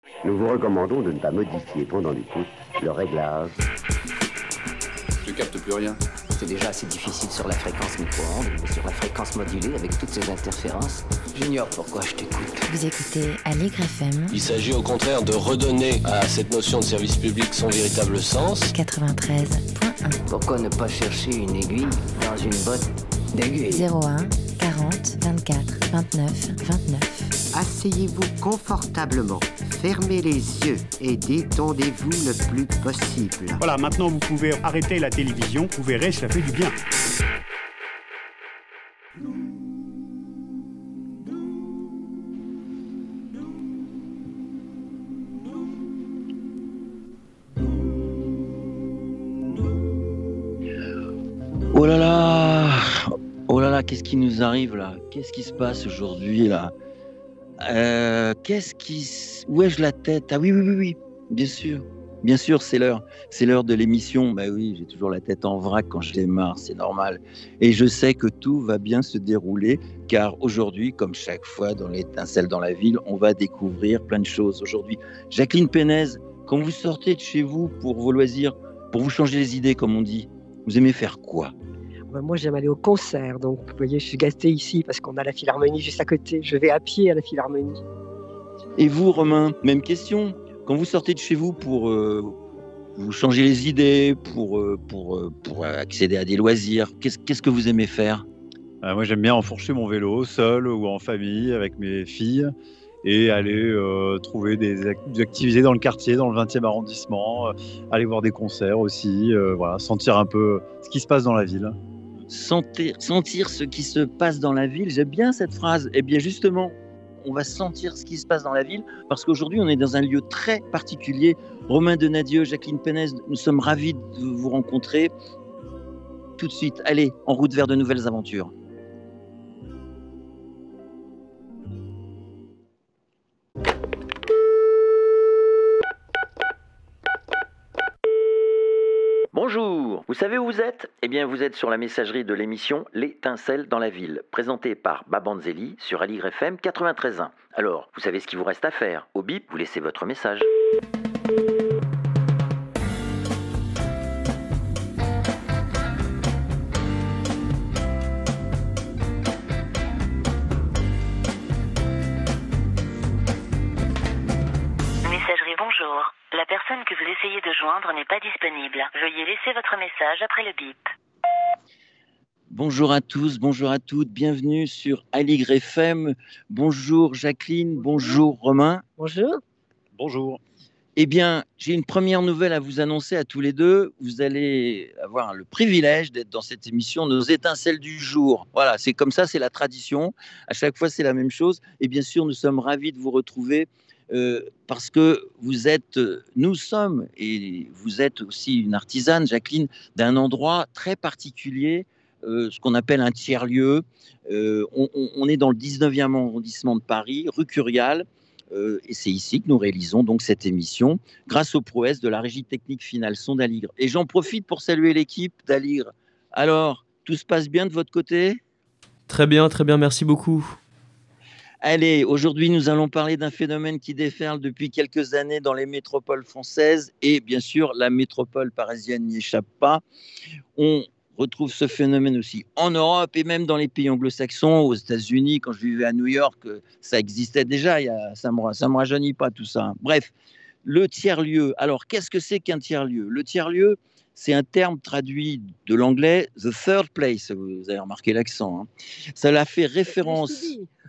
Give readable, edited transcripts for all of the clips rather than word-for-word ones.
Nous vous recommandons de ne pas modifier pendant l'écoute le réglage. Je capte plus rien. C'est déjà assez difficile sur la fréquence micro-ondes, mais sur la fréquence modulée, avec toutes ces interférences, j'ignore pourquoi je t'écoute. Vous écoutez Allegre FM. Il s'agit au contraire de redonner à cette notion de service public son véritable sens. 93.1. Pourquoi ne pas chercher une aiguille dans une botte d'aiguille? 01 40 24 29 29. Asseyez-vous confortablement, fermez les yeux et détendez-vous le plus possible. Voilà, maintenant vous pouvez arrêter la télévision, vous verrez, ça fait du bien. Oh là là, qu'est-ce qui nous arrive là? Qu'est-ce qui se passe aujourd'hui là? Où ai-je la tête? Ah oui, bien sûr, c'est l'heure de l'émission. Bah oui, j'ai toujours la tête en vrac quand je démarre, c'est normal. Et je sais que tout va bien se dérouler, car aujourd'hui, comme chaque fois dans l'étincelle dans la ville, on va découvrir plein de choses. Aujourd'hui, Jacqueline Pénez, quand vous sortez de chez vous pour vos loisirs, pour vous changer les idées, comme on dit, vous aimez faire quoi? Moi, j'aime aller au concert, donc vous voyez, je suis gâtée ici parce qu'on a la Philharmonie juste à côté. Je vais à pied à la Philharmonie. Et vous, Romain, même question. Quand vous sortez de chez vous pour vous changer les idées, pour accéder à des loisirs, qu'est-ce que vous aimez faire? Moi, j'aime bien enfourcher mon vélo, seul ou en famille, avec mes filles, et aller trouver des activités dans le quartier, dans le 20e arrondissement, aller voir des concerts aussi, voilà, sentir un peu ce qui se passe dans la ville. Sentir ce qui se passe dans la ville, j'aime bien cette phrase. Eh bien justement, on va sentir ce qui se passe dans la ville parce qu'aujourd'hui on est dans un lieu très particulier. Romain Donadieu, Jacqueline Pénez, nous sommes ravis de vous rencontrer. Tout de suite, allez, en route vers de nouvelles aventures. Bonjour, vous savez où vous êtes? Eh bien, vous êtes sur la messagerie de l'émission L'étincelle dans la ville, présentée par Babanzelli sur Allegre FM 93.1. Alors, vous savez ce qu'il vous reste à faire. Au bip, vous laissez votre message. Messagerie bonjour. La personne que vous essayez de joindre n'est pas disponible. Veuillez laisser votre message après le bip. Bonjour à tous, bonjour à toutes, bienvenue sur Allegre FM. Bonjour Jacqueline, bonjour Romain. Bonjour. Bonjour. Eh bien, j'ai une première nouvelle à vous annoncer à tous les deux. Vous allez avoir le privilège d'être dans cette émission Nos étincelles du jour. Voilà, c'est comme ça, c'est la tradition. À chaque fois, c'est la même chose. Et bien sûr, nous sommes ravis de vous retrouver parce que nous sommes, et vous êtes aussi une artisane, Jacqueline, d'un endroit très particulier, ce qu'on appelle un tiers-lieu. On est dans le 19e arrondissement de Paris, rue Curial, et c'est ici que nous réalisons donc cette émission, grâce aux prouesses de la régie technique finale son d'Allegre. Et j'en profite pour saluer l'équipe d'Allegre. Alors, tout se passe bien de votre côté? Très bien, merci beaucoup. Allez, aujourd'hui, nous allons parler d'un phénomène qui déferle depuis quelques années dans les métropoles françaises et bien sûr, la métropole parisienne n'y échappe pas. On retrouve ce phénomène aussi en Europe et même dans les pays anglo-saxons, aux États-Unis. Quand je vivais à New York, ça existait déjà. Ça me rajeunit pas tout ça. Bref, le tiers-lieu. Alors, qu'est-ce que c'est qu'un tiers-lieu? Le tiers-lieu, c'est un terme traduit de l'anglais « the third place ». Vous avez remarqué l'accent. Hein. Cela fait référence...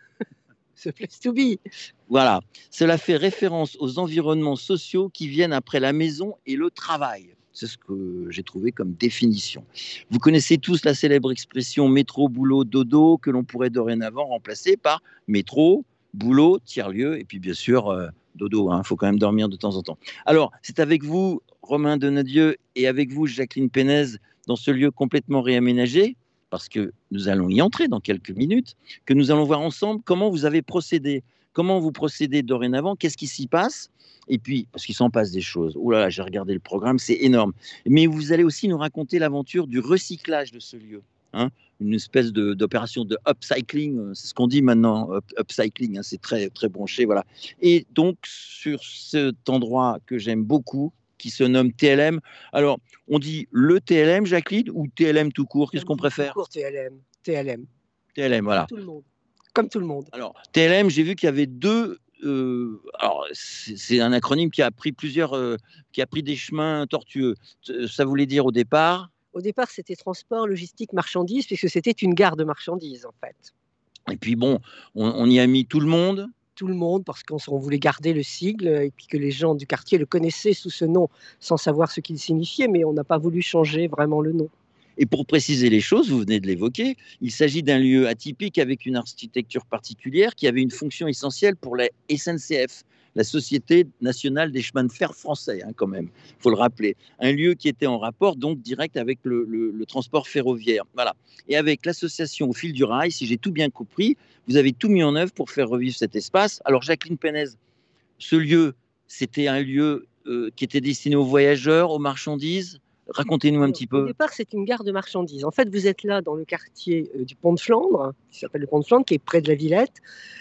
The place to be. Voilà. Cela fait référence aux environnements sociaux qui viennent après la maison et le travail. C'est ce que j'ai trouvé comme définition. Vous connaissez tous la célèbre expression métro, boulot, dodo, que l'on pourrait dorénavant remplacer par métro, boulot, tiers-lieu, et puis bien sûr, dodo. Il faut quand même dormir de temps en temps. Alors, c'est avec vous, Romain Donadieu, et avec vous, Jacqueline Pénez, dans ce lieu complètement réaménagé, parce que nous allons y entrer dans quelques minutes, que nous allons voir ensemble comment vous avez procédé, comment vous procédez dorénavant, qu'est-ce qui s'y passe, et puis, parce qu'il s'en passe des choses. Oh là là, j'ai regardé le programme, c'est énorme. Mais vous allez aussi nous raconter l'aventure du recyclage de ce lieu. Hein. une espèce d'opération de upcycling, c'est ce qu'on dit maintenant, upcycling, hein, c'est très, très branché, voilà. Et donc, sur cet endroit que j'aime beaucoup, qui se nomme TLM, alors, on dit le TLM, Jacqueline, ou TLM tout court, qu'est-ce qu'on préfère? Tout court, TLM. TLM, voilà. Tout le monde. Comme tout le monde. Alors, TLM, j'ai vu qu'il y avait deux. Alors, c'est un acronyme qui a pris qui a pris des chemins tortueux. Ça voulait dire au départ. Au départ, c'était transport, logistique, marchandises, puisque c'était une gare de marchandises, en fait. Et puis bon, on y a mis tout le monde. Tout le monde, parce qu'on voulait garder le sigle, et puis que les gens du quartier le connaissaient sous ce nom, sans savoir ce qu'il signifiait, mais on n'a pas voulu changer vraiment le nom. Et pour préciser les choses, vous venez de l'évoquer, il s'agit d'un lieu atypique avec une architecture particulière qui avait une fonction essentielle pour la SNCF, la Société nationale des chemins de fer français, hein, quand même, il faut le rappeler. Un lieu qui était en rapport donc direct avec le transport ferroviaire. Voilà. Et avec l'association Au fil du rail, si j'ai tout bien compris, vous avez tout mis en œuvre pour faire revivre cet espace. Alors Jacqueline Pénez, ce lieu, c'était un lieu qui était destiné aux voyageurs, aux marchandises. Racontez-nous un petit peu. Au départ, c'est une gare de marchandises. En fait, vous êtes là dans le quartier du Pont de Flandre, qui s'appelle le Pont de Flandre, qui est près de la Villette.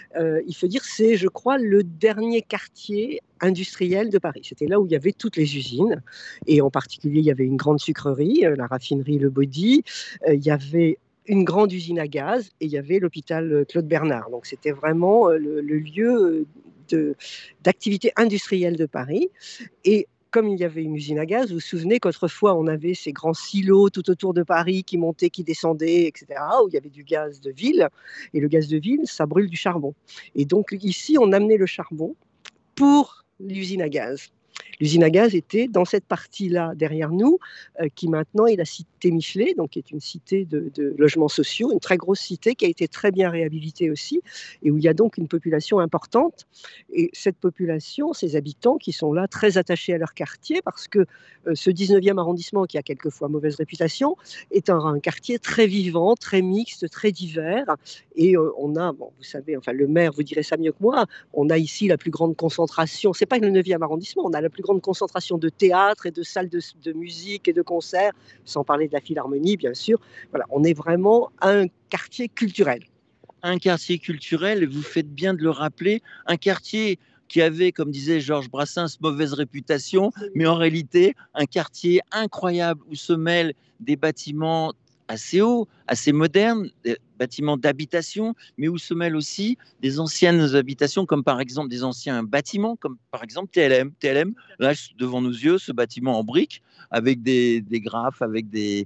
Il faut dire, c'est, je crois, le dernier quartier industriel de Paris. C'était là où il y avait toutes les usines. Et en particulier, il y avait une grande sucrerie, la raffinerie Le Baudy. Il y avait une grande usine à gaz et il y avait l'hôpital Claude Bernard. Donc, c'était vraiment le lieu d'activité industrielle de Paris. Et comme il y avait une usine à gaz, vous vous souvenez qu'autrefois, on avait ces grands silos tout autour de Paris qui montaient, qui descendaient, etc., où il y avait du gaz de ville. Et le gaz de ville, ça brûle du charbon. Et donc, ici, on amenait le charbon pour l'usine à gaz. L'usine à gaz était dans cette partie-là derrière nous, qui maintenant est la cité Michelet, donc qui est une cité de logements sociaux, une très grosse cité qui a été très bien réhabilitée aussi, et où il y a donc une population importante. Et cette population, ces habitants qui sont là très attachés à leur quartier, parce que ce 19e arrondissement, qui a quelquefois mauvaise réputation, est un quartier très vivant, très mixte, très divers. Et on a, bon, vous savez, enfin le maire vous dirait ça mieux que moi, on a ici la plus grande concentration, c'est pas le 9e arrondissement, on a la plus grande concentration de théâtres et de salles de musique et de concerts, sans parler de la Philharmonie, bien sûr. Voilà, on est vraiment un quartier culturel. Un quartier culturel, vous faites bien de le rappeler, un quartier qui avait, comme disait Georges Brassens, mauvaise réputation, mais en réalité, un quartier incroyable où se mêlent des bâtiments assez hauts, assez modernes, des bâtiments d'habitation, mais où se mêlent aussi des anciennes habitations, comme par exemple des anciens bâtiments, comme par exemple TLM. TLM, là, devant nos yeux, ce bâtiment en briques, avec des graphes, avec des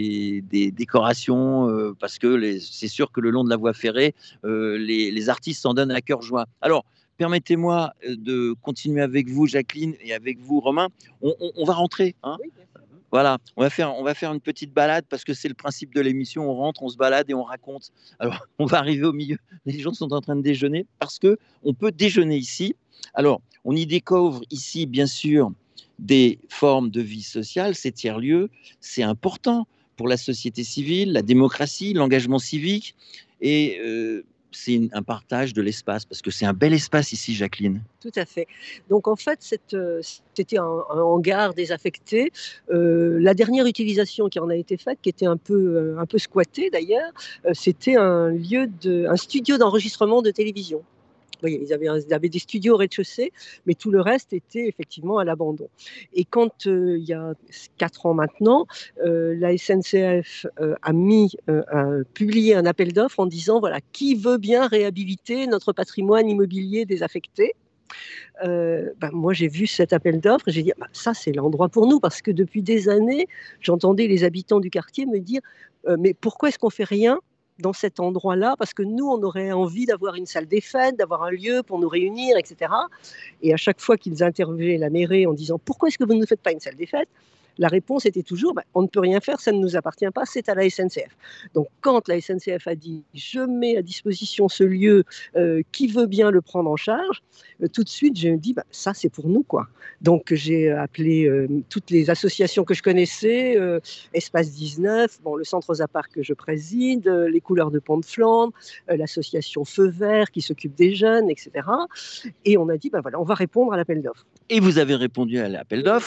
décorations, parce que c'est sûr que le long de la voie ferrée, les artistes s'en donnent à cœur joie. Alors, permettez-moi de continuer avec vous, Jacqueline, et avec vous, Romain. On va rentrer, hein. Oui, voilà, on va faire une petite balade parce que c'est le principe de l'émission. On rentre, on se balade et on raconte. Alors, on va arriver au milieu. Les gens sont en train de déjeuner parce que on peut déjeuner ici. Alors, on y découvre ici, bien sûr, des formes de vie sociale. Ces tiers-lieux, c'est important pour la société civile, la démocratie, l'engagement civique. Et c'est un partage de l'espace, parce que c'est un bel espace ici, Jacqueline. Tout à fait. Donc en fait, c'était un hangar désaffecté. La dernière utilisation qui en a été faite, qui était un peu squattée d'ailleurs, c'était un studio d'enregistrement de télévision. Vous voyez, ils avaient des studios au rez-de-chaussée, mais tout le reste était effectivement à l'abandon. Et quand, il y a 4 ans maintenant, la SNCF a publié un appel d'offres en disant, voilà, qui veut bien réhabiliter notre patrimoine immobilier désaffecté ? Moi j'ai vu cet appel d'offres et j'ai dit ça c'est l'endroit pour nous, parce que depuis des années j'entendais les habitants du quartier me dire mais pourquoi est-ce qu'on fait rien dans cet endroit-là, parce que nous, on aurait envie d'avoir une salle des fêtes, d'avoir un lieu pour nous réunir, etc. Et à chaque fois qu'ils interrogeaient la mairie en disant « Pourquoi est-ce que vous ne faites pas une salle des fêtes ?» La réponse était toujours on ne peut rien faire, ça ne nous appartient pas, c'est à la SNCF. Donc quand la SNCF a dit « Je mets à disposition ce lieu, qui veut bien le prendre en charge ?» tout de suite, je me dis ça c'est pour nous, quoi. Donc j'ai appelé toutes les associations que je connaissais, Espace 19, le Centre aux Apparts que je préside, les Couleurs de Pont de Flandre, l'association Feu Vert qui s'occupe des jeunes, etc. Et on a dit voilà, on va répondre à l'appel d'offres. Et vous avez répondu à l'appel d'offres.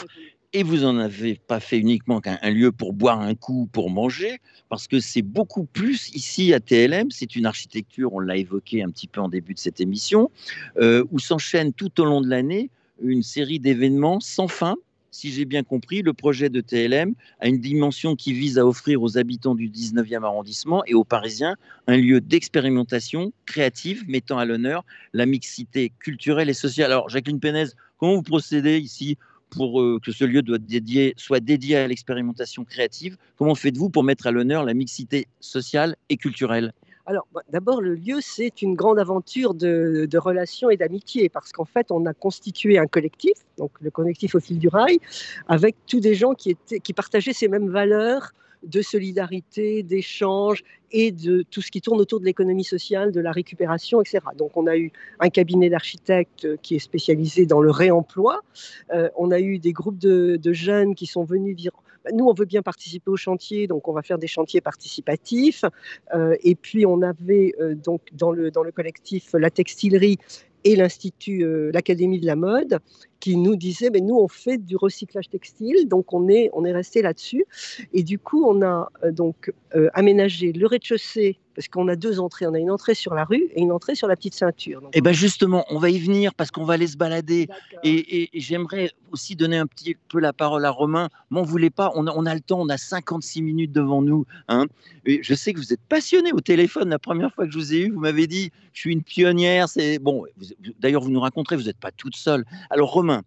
Et vous n'en avez pas fait uniquement qu'un lieu pour boire un coup, pour manger, parce que c'est beaucoup plus ici à TLM. C'est une architecture, on l'a évoqué un petit peu en début de cette émission, où s'enchaîne tout au long de l'année une série d'événements sans fin. Si j'ai bien compris, le projet de TLM a une dimension qui vise à offrir aux habitants du 19e arrondissement et aux Parisiens un lieu d'expérimentation créative mettant à l'honneur la mixité culturelle et sociale. Alors, Jacqueline Pénez, comment vous procédez ici pour que ce lieu soit dédié à l'expérimentation créative? Comment faites-vous pour mettre à l'honneur la mixité sociale et culturelle? Alors, d'abord, le lieu, c'est une grande aventure de relations et d'amitié, parce qu'en fait, on a constitué un collectif, donc le collectif Au fil du rail, avec tous des gens qui partageaient ces mêmes valeurs de solidarité, d'échange et de tout ce qui tourne autour de l'économie sociale, de la récupération, etc. Donc, on a eu un cabinet d'architectes qui est spécialisé dans le réemploi. On a eu des groupes de jeunes qui sont venus dire nous, on veut bien participer au chantier, donc on va faire des chantiers participatifs. Et puis, on avait donc dans le collectif la textilerie et l'Institut, l'Académie de la mode, qui nous disaient, mais nous, on fait du recyclage textile, donc on est resté là-dessus. Et du coup, on a aménagé le rez-de-chaussée, parce qu'on a 2 entrées. On a une entrée sur la rue et une entrée sur la petite ceinture. Et bien justement, on va y venir parce qu'on va aller se balader. Et j'aimerais aussi donner un petit peu la parole à Romain. M'en voulez pas, on a le temps, on a 56 minutes devant nous. Hein. Et je sais que vous êtes passionné au téléphone. La première fois que je vous ai eu, vous m'avez dit, je suis une pionnière. Bon, d'ailleurs, vous nous raconterez, vous n'êtes pas toute seule. Alors Romain,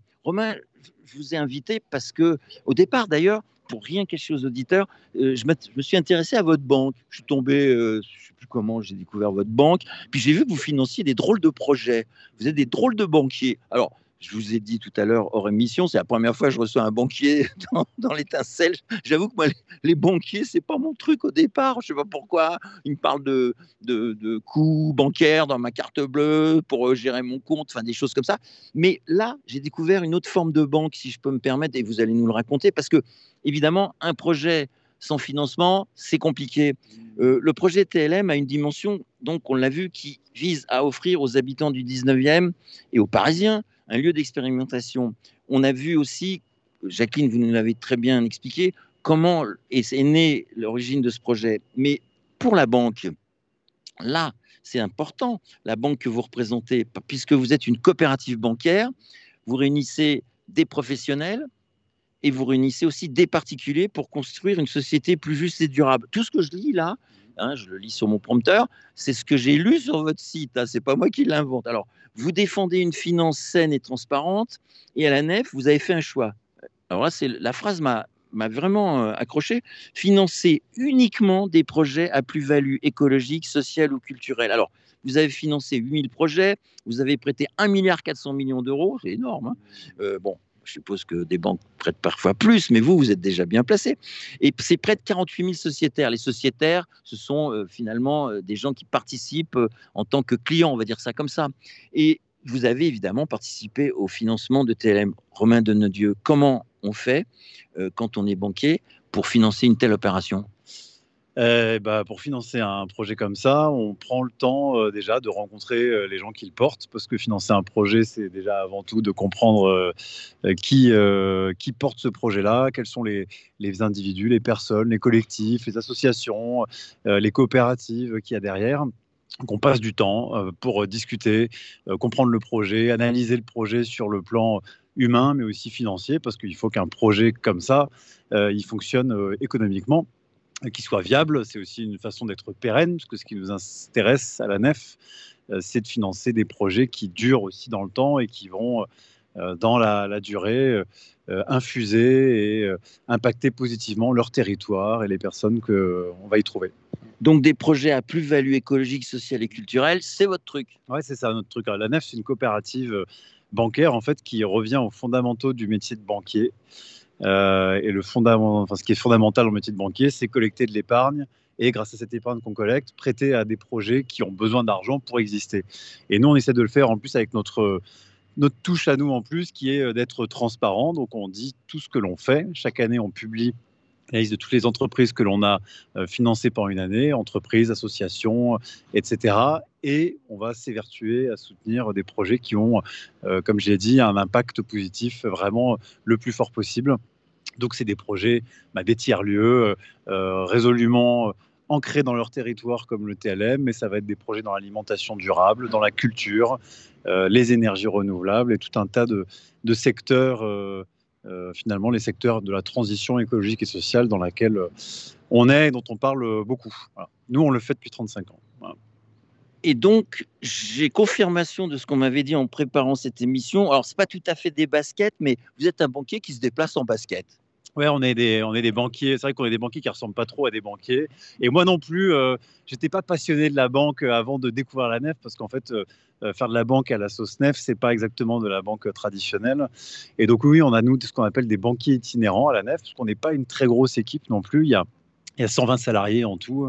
je vous ai invité parce que, au départ d'ailleurs, pour rien cacher aux auditeurs, je me suis intéressé à votre banque. Je suis tombé, je ne sais plus comment j'ai découvert votre banque. Puis j'ai vu que vous financiez des drôles de projets. Vous êtes des drôles de banquiers. Alors, je vous ai dit tout à l'heure hors émission, c'est la première fois que je reçois un banquier dans l'étincelle. J'avoue que moi, les banquiers, c'est pas mon truc au départ. Je sais pas pourquoi. Ils me parlent de coûts bancaires dans ma carte bleue pour gérer mon compte, enfin des choses comme ça. Mais là, j'ai découvert une autre forme de banque, si je peux me permettre, et vous allez nous le raconter, parce que évidemment, un projet sans financement, c'est compliqué. Le projet TLM a une dimension, donc on l'a vu, qui vise à offrir aux habitants du 19e et aux Parisiens un lieu d'expérimentation. On a vu aussi, Jacqueline, vous nous l'avez très bien expliqué, comment est née l'origine de ce projet. Mais pour la banque, là, c'est important, la banque que vous représentez, puisque vous êtes une coopérative bancaire, vous réunissez des professionnels, et vous réunissez aussi des particuliers pour construire une société plus juste et durable. Tout ce que je lis là, hein, je le lis sur mon prompteur, c'est ce que j'ai lu sur votre site, hein, c'est pas moi qui l'invente. Alors, vous défendez une finance saine et transparente, et à la nef, vous avez fait un choix. Alors là, la phrase m'a vraiment accroché. Financer uniquement des projets à plus-value écologique, sociale ou culturelle. Alors, vous avez financé 8000 projets, vous avez prêté 1,4 milliard d'euros, c'est énorme. Hein. Bon, je suppose que des banques prêtent parfois plus, mais vous êtes déjà bien placé. Et c'est près de 48 000 sociétaires. Les sociétaires, ce sont finalement des gens qui participent en tant que clients, on va dire ça comme ça. Et vous avez évidemment participé au financement de TLM. Romain Denodieu, comment on fait quand on est banquier pour financer une telle opération ? Pour financer un projet comme ça, on prend le temps déjà de rencontrer les gens qui le portent, parce que financer un projet, c'est déjà avant tout de comprendre qui porte ce projet-là, quels sont les individus, les personnes, les collectifs, les associations, les coopératives qu'il y a derrière. Donc on passe du temps pour discuter, comprendre le projet, analyser le projet sur le plan humain, mais aussi financier, parce qu'il faut qu'un projet comme ça, il fonctionne économiquement, qu'il soit viable. C'est aussi une façon d'être pérenne, parce que ce qui nous intéresse à la nef, c'est de financer des projets qui durent aussi dans le temps et qui vont, dans la durée, infuser et impacter positivement leur territoire et les personnes qu'on va y trouver. Donc des projets à plus-value écologique, sociale et culturelle, c'est votre truc. Oui, c'est ça, notre truc. Alors, la nef, c'est une coopérative bancaire en fait, qui revient aux fondamentaux du métier de banquier. Et ce qui est fondamental au métier de banquier, c'est collecter de l'épargne et grâce à cette épargne qu'on collecte, prêter à des projets qui ont besoin d'argent pour exister. Et nous, on essaie de le faire en plus avec notre touche à nous en plus, qui est d'être transparent. Donc on dit tout ce que l'on fait. Chaque année, on publie la liste de toutes les entreprises que l'on a financées pendant une année, entreprises, associations, etc. Et on va s'évertuer à soutenir des projets qui ont, comme j'ai dit, un impact positif vraiment le plus fort possible. Donc, c'est des projets, des tiers-lieux, résolument ancrés dans leur territoire comme le TLM, mais ça va être des projets dans l'alimentation durable, dans la culture, les énergies renouvelables et tout un tas de secteurs, finalement les secteurs de la transition écologique et sociale dans laquelle on est et dont on parle beaucoup. Voilà. Nous, on le fait depuis 35 ans. Voilà. Et donc, j'ai confirmation de ce qu'on m'avait dit en préparant cette émission. Alors, ce n'est pas tout à fait des baskets, mais vous êtes un banquier qui se déplace en basket. Ouais, on est des banquiers. C'est vrai qu'on est des banquiers qui ressemblent pas trop à des banquiers. Et moi non plus, j'étais pas passionné de la banque avant de découvrir la Nef, parce qu'en fait, faire de la banque à la sauce Nef, c'est pas exactement de la banque traditionnelle. Et donc oui, on a nous ce qu'on appelle des banquiers itinérants à la Nef, parce qu'on n'est pas une très grosse équipe non plus. Il y a 120 salariés en tout.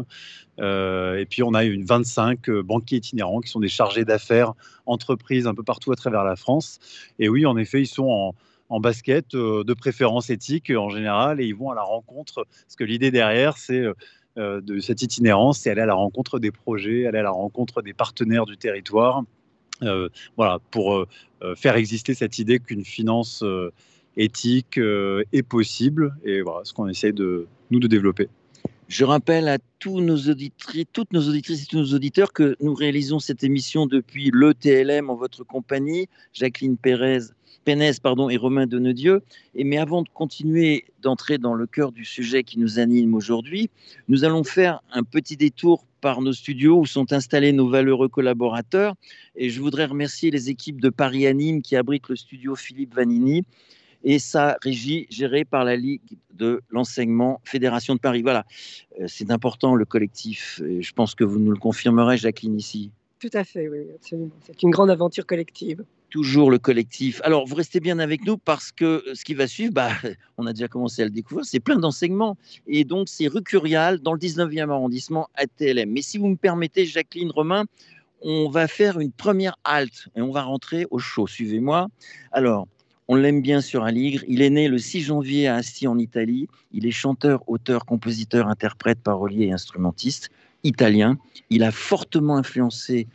Et puis on a 25 banquiers itinérants qui sont des chargés d'affaires, entreprises un peu partout à travers la France. Et oui, en effet, ils sont en basket, de préférence éthique en général, et ils vont à la rencontre, parce que l'idée derrière, c'est de cette itinérance, c'est aller à la rencontre des projets, aller à la rencontre des partenaires du territoire, voilà, pour faire exister cette idée qu'une finance éthique est possible, et voilà ce qu'on essaie de développer. Je rappelle à toutes nos auditrices et tous nos auditeurs que nous réalisons cette émission depuis le TLM en votre compagnie, Jacqueline Pénez et Romain Denedieu. Mais avant de continuer d'entrer dans le cœur du sujet qui nous anime aujourd'hui, nous allons faire un petit détour par nos studios où sont installés nos valeureux collaborateurs. Et je voudrais remercier les équipes de Paris Anime qui abritent le studio Philippe Vanini et sa régie gérée par la Ligue de l'enseignement Fédération de Paris. Voilà, c'est important le collectif. Et je pense que vous nous le confirmerez, Jacqueline, ici. Tout à fait, oui, absolument. C'est une grande aventure collective. Toujours le collectif. Alors, vous restez bien avec nous parce que ce qui va suivre, on a déjà commencé à le découvrir, c'est plein d'enseignements. Et donc, c'est rue Curial, dans le 19e arrondissement, à TLM. Mais si vous me permettez, Jacqueline, Romain, on va faire une première halte et on va rentrer au chaud. Suivez-moi. Alors, on l'aime bien sur Aligre. Il est né le 6 janvier à Asti, en Italie. Il est chanteur, auteur, compositeur, interprète, parolier et instrumentiste italien. Il a été fortement influencé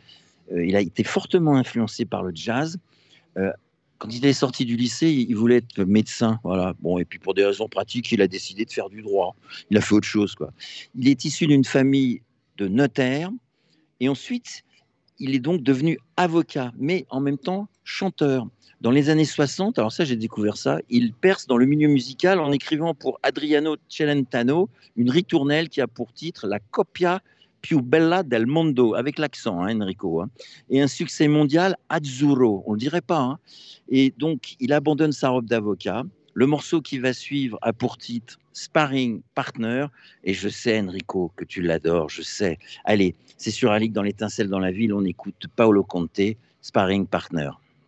par le jazz. Quand il est sorti du lycée, il voulait être médecin. Voilà. Bon, et puis pour des raisons pratiques, il a décidé de faire du droit. Il a fait autre chose, quoi. Il est issu d'une famille de notaires. Et ensuite, il est donc devenu avocat, mais en même temps chanteur. Dans les années 60, alors ça, j'ai découvert ça, il perce dans le milieu musical en écrivant pour Adriano Celentano une ritournelle qui a pour titre La Coppia più bella del mondo, avec l'accent, Enrico, et un succès mondial, Azzurro, on ne le dirait pas. Et donc, il abandonne sa robe d'avocat. Le morceau qui va suivre a pour titre Sparring Partner, et je sais, Enrico, que tu l'adores, je sais. Allez, c'est sur Aligre dans l'étincelle dans la ville, on écoute Paolo Conte, Sparring Partner.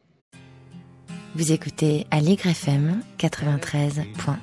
Vous écoutez Aligre FM 93.1.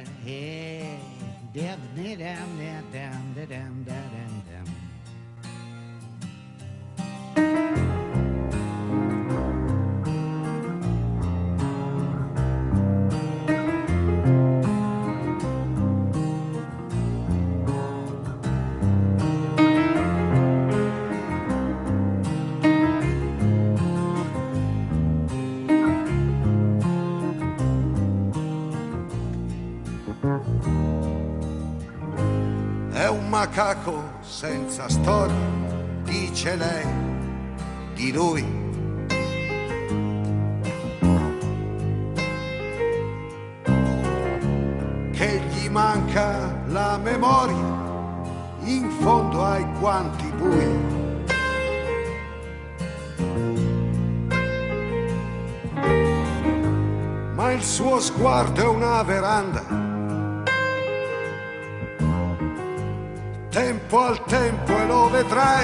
Macaco senza storia, dice lei di lui. Che gli manca la memoria in fondo ai guanti bui. Ma il suo sguardo è una veranda. Tempo al tempo e lo vedrai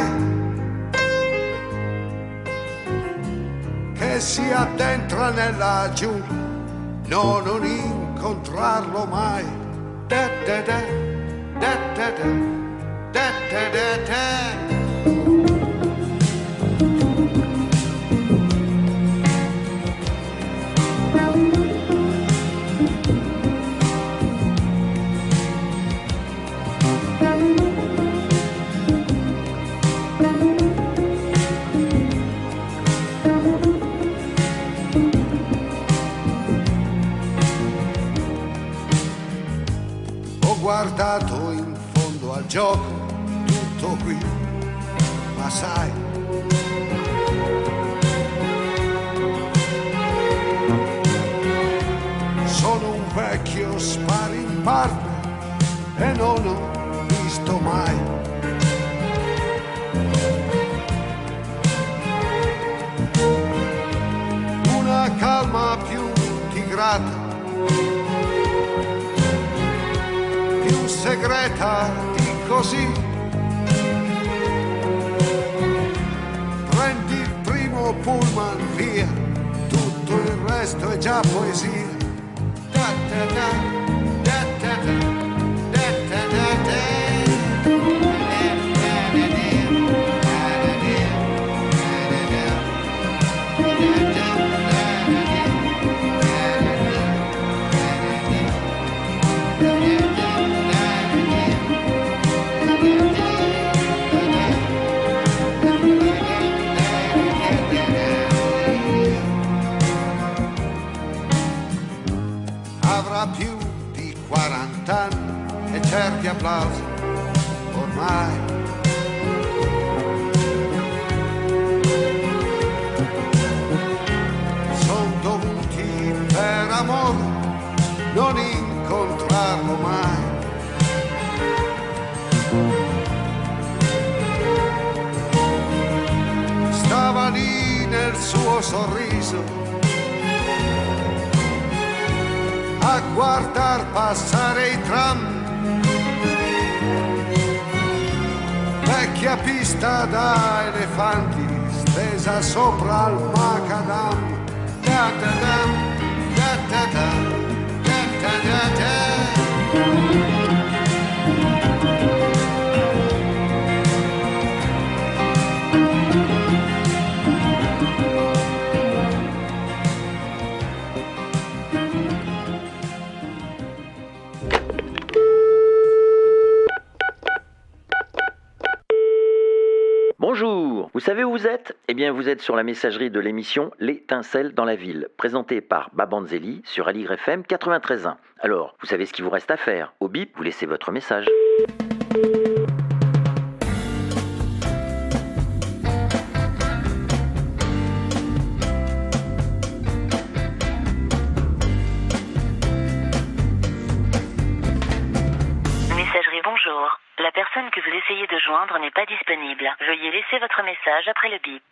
che si addentra nella giungla, no, non incontrarlo mai. Da da da, da da da, da da da da. guardato in fondo al gioco, tutto qui, ma sai, sono un vecchio sparring partner e non ho visto mai una calma più tigrata, più segreta di così. Prendi il primo pullman, via, tutto il resto è già poesia. Da da da, da da da, da da da da. Avrà più di 40 anni e certi applausi ormai. Son dovuti per amore non incontrarlo mai. Stava lì nel suo sorriso a guardar passare i tram, vecchia pista da elefanti stesa sopra il macadam. Da da da, da da da, da da da da. Bonjour, vous savez où vous êtes ? Eh bien, vous êtes sur la messagerie de l'émission L'étincelle dans la ville, présentée par Babanzelli sur Aligre FM 93.1. Alors, vous savez ce qu'il vous reste à faire. Au bip, vous laissez votre message. Messagerie bonjour. La personne que vous essayez de joindre n'est pas disponible. Veuillez laisser votre message après le bip.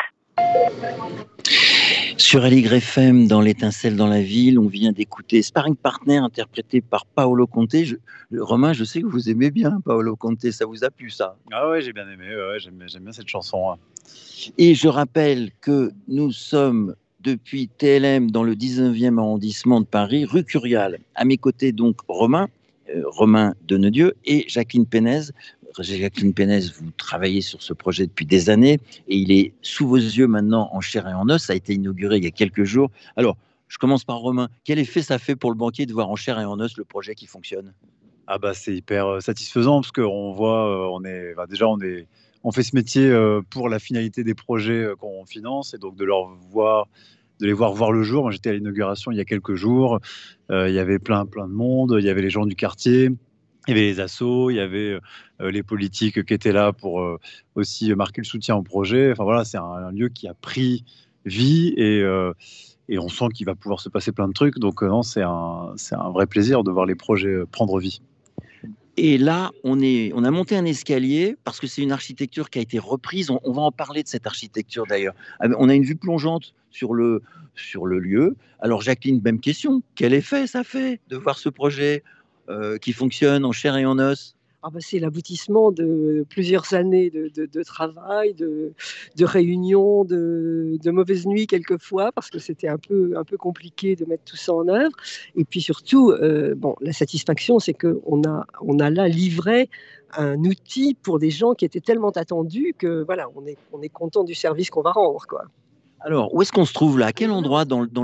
Sur Aligre FM, dans L'étincelle dans la ville, on vient d'écouter Sparring Partner interprété par Paolo Conte. Romain, je sais que vous aimez bien Paolo Conte, ça vous a plu ça ? Ah ouais, j'ai bien aimé, ouais, j'aime bien cette chanson. Et je rappelle que nous sommes depuis TLM dans le 19e arrondissement de Paris, rue Curial. À mes côtés donc Romain Denedieu et Jacqueline Pénez. Jacqueline Pénez, vous travaillez sur ce projet depuis des années et il est sous vos yeux maintenant en chair et en os. Ça a été inauguré il y a quelques jours. Alors, je commence par Romain. Quel effet ça fait pour le banquier de voir en chair et en os le projet qui fonctionne ? Ah bah c'est hyper satisfaisant parce qu'on voit, on fait ce métier pour la finalité des projets qu'on finance et donc de les voir le jour. Moi, j'étais à l'inauguration il y a quelques jours. Il y avait plein de monde. Il y avait les gens du quartier. Il y avait les assos. Il y avait les politiques qui étaient là pour aussi marquer le soutien au projet. Enfin voilà, c'est un lieu qui a pris vie et on sent qu'il va pouvoir se passer plein de trucs. Donc non, c'est un vrai plaisir de voir les projets prendre vie. Et là, on a monté un escalier parce que c'est une architecture qui a été reprise. On va en parler de cette architecture d'ailleurs. On a une vue plongeante sur le lieu. Alors Jacqueline, même question. Quel effet ça fait de voir ce projet qui fonctionne en chair et en os ? C'est l'aboutissement de plusieurs années de travail, de réunions, de mauvaises nuits quelquefois, parce que c'était un peu compliqué de mettre tout ça en œuvre. Et puis surtout, la satisfaction, c'est qu'on a là livré un outil pour des gens qui étaient tellement attendus que voilà, on est content du service qu'on va rendre, quoi. Alors, où est-ce qu'on se trouve là ? À quel endroit dans le lieu ?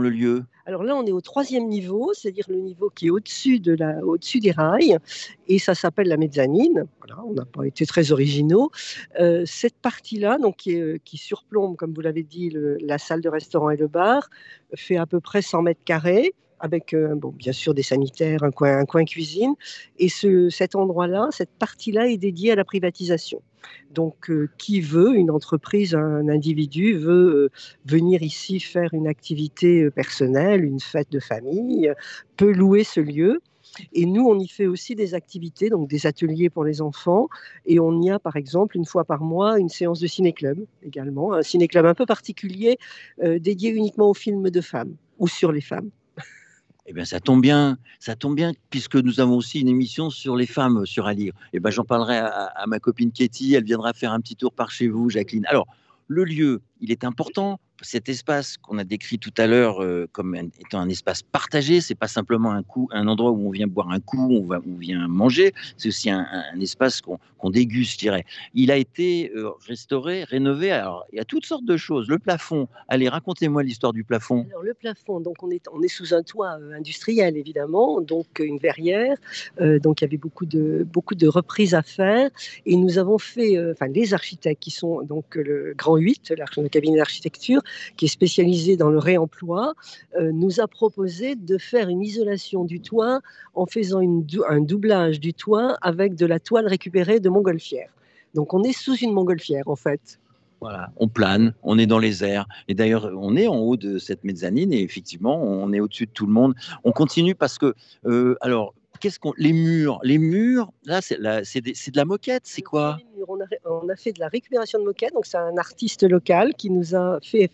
Alors là, on est au 3e niveau, c'est-à-dire le niveau qui est au-dessus des rails, et ça s'appelle la mezzanine. Voilà, on n'a pas été très originaux. Cette partie-là, donc qui surplombe, comme vous l'avez dit, la salle de restaurant et le bar, fait à peu près 100 mètres carrés, avec bien sûr des sanitaires, un coin cuisine. Et cet endroit-là, cette partie-là est dédiée à la privatisation. Donc, qui veut, une entreprise, un individu veut venir ici faire une activité personnelle, une fête de famille, peut louer ce lieu. Et nous, on y fait aussi des activités, donc des ateliers pour les enfants. Et on y a, par exemple, une fois par mois, une séance de ciné-club également. Un ciné-club un peu particulier, dédié uniquement aux films de femmes ou sur les femmes. Eh bien, ça tombe bien, puisque nous avons aussi une émission sur les femmes sur Alire. Eh bien, j'en parlerai à ma copine Katie, elle viendra faire un petit tour par chez vous, Jacqueline. Alors, le lieu, il est important. Cet espace qu'on a décrit tout à l'heure comme étant un espace partagé, c'est pas simplement un endroit où on vient boire un coup, on vient manger, c'est aussi un espace qu'on déguste, je dirais. Il a été restauré, rénové, alors il y a toutes sortes de choses. Le plafond, allez, racontez-moi l'histoire du plafond. Alors, le plafond, donc on est sous un toit industriel, évidemment, donc une verrière, donc il y avait beaucoup de reprises à faire, et nous avons fait, les architectes qui sont donc le Grand 8, le cabinet d'architecture, qui est spécialisé dans le réemploi, nous a proposé de faire une isolation du toit en faisant un doublage du toit avec de la toile récupérée de montgolfière. Donc on est sous une montgolfière en fait. Voilà, on plane, on est dans les airs. Et d'ailleurs, on est en haut de cette mezzanine et effectivement, on est au-dessus de tout le monde. On continue parce que, alors, les murs, là, c'est de la moquette, c'est quoi? On a fait de la récupération de moquettes, donc c'est un artiste local qui nous a fait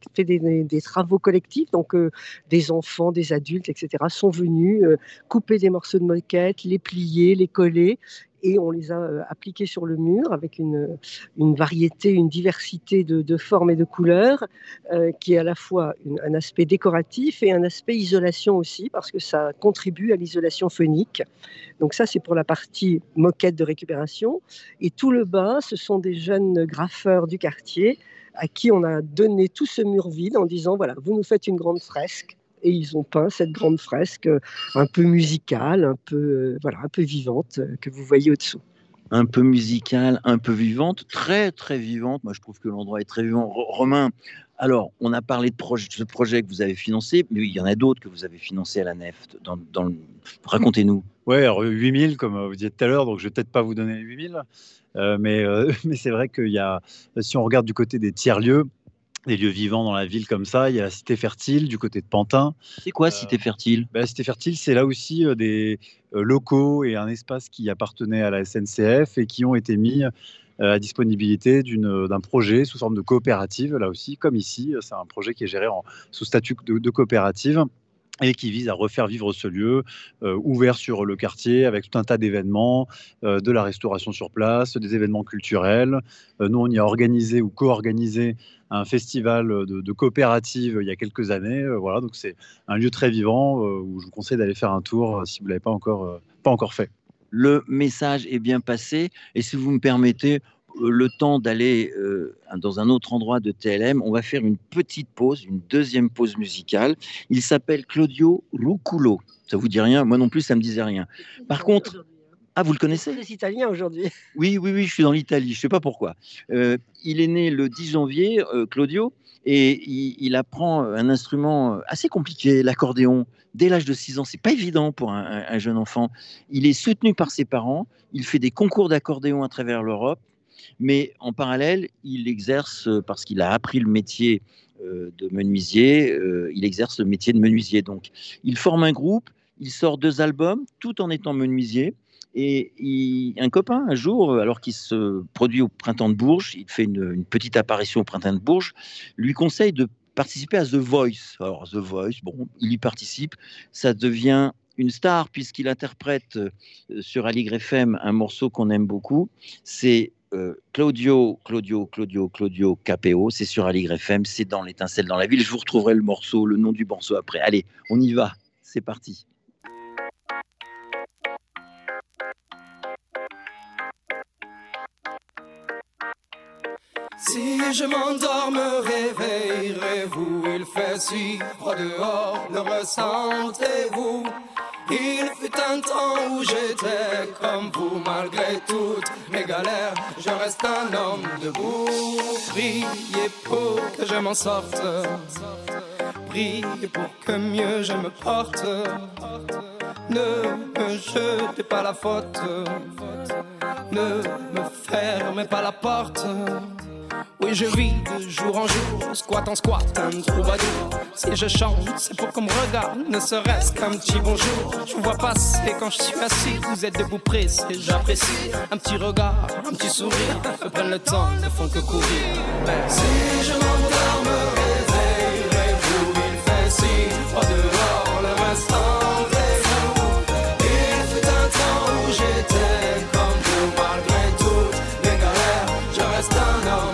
des travaux collectifs, donc des enfants, des adultes, etc. sont venus couper des morceaux de moquettes, les plier, les coller, et on les a appliqués sur le mur avec une variété, une diversité de formes et de couleurs qui est à la fois un aspect décoratif et un aspect isolation aussi, parce que ça contribue à l'isolation phonique. Donc ça, c'est pour la partie moquette de récupération. Et tout le bas, ce sont des jeunes graffeurs du quartier à qui on a donné tout ce mur vide en disant, voilà, vous nous faites une grande fresque. Et ils ont peint cette grande fresque un peu musicale, un peu vivante, que vous voyez au-dessous. Un peu musicale, un peu vivante, très très vivante. Moi, je trouve que l'endroit est très vivant. Romain, alors, on a parlé de ce projet que vous avez financé, mais il y en a d'autres que vous avez financés à la nef. Racontez-nous. Ouais, alors 8000, comme vous disiez tout à l'heure, donc je vais peut-être pas vous donner 8000, mais c'est vrai qu'il y a, si on regarde du côté des tiers-lieux, des lieux vivants dans la ville comme ça, il y a la Cité Fertile du côté de Pantin. C'est quoi Cité Fertile? Cité Fertile, c'est là aussi des locaux et un espace qui appartenait à la SNCF et qui ont été mis à disponibilité d'un projet sous forme de coopérative, là aussi, comme ici. C'est un projet qui est géré sous statut de coopérative et qui vise à refaire vivre ce lieu ouvert sur le quartier avec tout un tas d'événements, de la restauration sur place, des événements culturels. Nous, on y a organisé ou co-organisé un festival de coopérative il y a quelques années. Voilà, donc c'est un lieu très vivant où je vous conseille d'aller faire un tour si vous ne l'avez pas encore fait. Le message est bien passé et si vous me permettez, le temps d'aller dans un autre endroit de TLM, on va faire une petite pause, une deuxième pause musicale. Il s'appelle Claudio Rucolo. Ça vous dit rien? Moi non plus, ça me disait rien. Par contre, vous le connaissez? C'est italien aujourd'hui. Oui, je suis dans l'Italie, je ne sais pas pourquoi. Il est né le 10 janvier, Claudio, et il apprend un instrument assez compliqué, l'accordéon, dès l'âge de 6 ans. C'est pas évident pour un jeune enfant. Il est soutenu par ses parents, il fait des concours d'accordéon à travers l'Europe, mais en parallèle, il exerce, parce qu'il a appris le métier de menuisier, il exerce le métier de menuisier. Donc, il forme un groupe, il sort 2 albums, tout en étant menuisier. Et un copain, un jour, alors qu'il se produit au Printemps de Bourges, il fait une petite apparition au Printemps de Bourges, lui conseille de participer à The Voice. Alors, The Voice, bon, il y participe, ça devient une star puisqu'il interprète sur Aligre FM un morceau qu'on aime beaucoup. C'est Claudio Capéo, c'est sur Aligre FM, c'est dans l'Étincelle dans la ville. Je vous retrouverai le nom du morceau après. Allez, on y va, c'est parti. Si je m'endors, me réveillerez-vous? Il fait si froid dehors, le ressentez-vous? Il fut un temps où j'étais comme vous, malgré toutes mes galères, je reste un homme debout. Priez pour que je m'en sorte, priez pour que mieux je me porte. Ne me jetez pas la faute, ne me fermez pas la porte. Oui, je vis de jour en jour, squat en squat, un troubadour. Si je chante, c'est pour qu'on me regarde, ne serait-ce qu'un petit bonjour. Je vous vois passer quand je suis assis, vous êtes debout pressé, j'apprécie. Un petit regard, un petit sourire, me prennent le temps, ne font que courir. Merci. Si je m'endors, me réveillerez-vous? Il fait si froid dehors, le restant est vous. Il fut un temps où j'étais comme vous, malgré toutes mes galères, je reste un homme.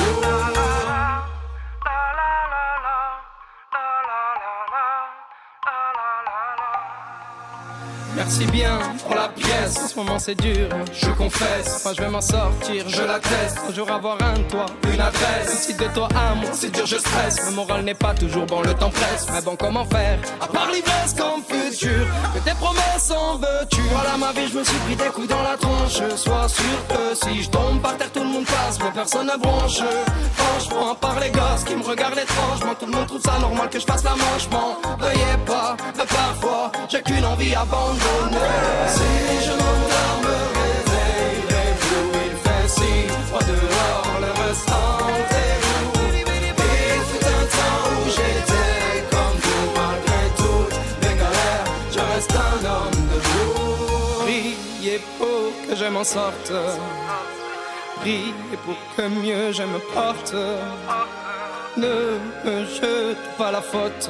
Merci bien pour la pièce, en ce moment c'est dur, je confesse. Moi je vais m'en sortir, je l'atteste. Un jour avoir un toit, une adresse. Si de toi à moi c'est dur, je stresse. Le moral n'est pas toujours bon, le temps presse. Mais bon, comment faire, à part l'ivresse comme futur, que tes promesses en veux-tu? Voilà ma vie, je me suis pris des coups dans la tronche. Sois sûr que si je tombe par terre, tout le monde passe, mais personne ne bronche. Franchement, à part les gosses qui me regardent étrangement, tout le monde trouve ça normal que je fasse la manche. M'en veuillez pas, mais parfois j'ai qu'une envie abandonnée. Si je m'endors, me réveillerez-vous? Il fait si froid dehors, le restant est vous. Il fut un temps où j'étais comme vous, malgré toutes mes galères, je reste un homme debout. Priez pour que je m'en sorte, priez pour que mieux je me porte. Ne me jete pas la faute,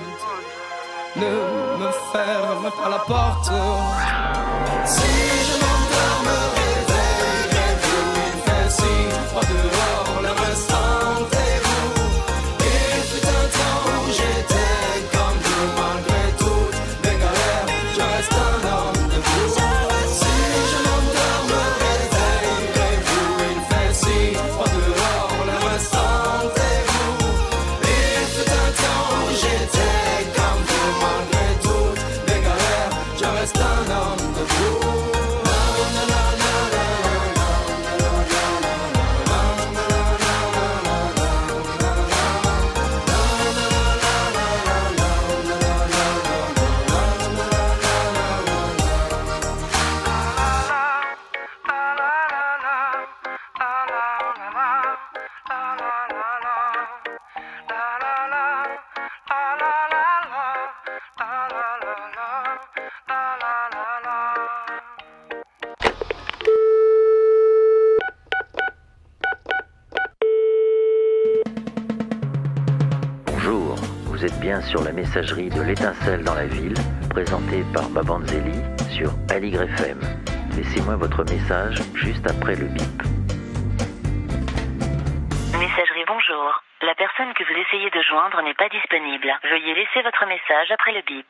ne me ferme pas la porte. Si je m'endors, me réveillerez-vous? Il fait si froid dehors, le restant est vous. Il fut un temps où j'étais comme vous, malgré toutes mes galères, je reste un homme debout. Si je m'endors, me réveillerez-vous? Il fait si froid dehors, le restant est vous. Il fut un temps où j'étais comme vous, malgré toutes mes galères, je reste un homme debout. Bonjour, vous êtes bien sur la messagerie de l'étincelle dans la ville, présentée par Babanzeli sur Aligre FM. Laissez-moi votre message juste après le bip. Messagerie bonjour. La personne que vous essayez de joindre n'est pas disponible. Veuillez laisser votre message après le bip.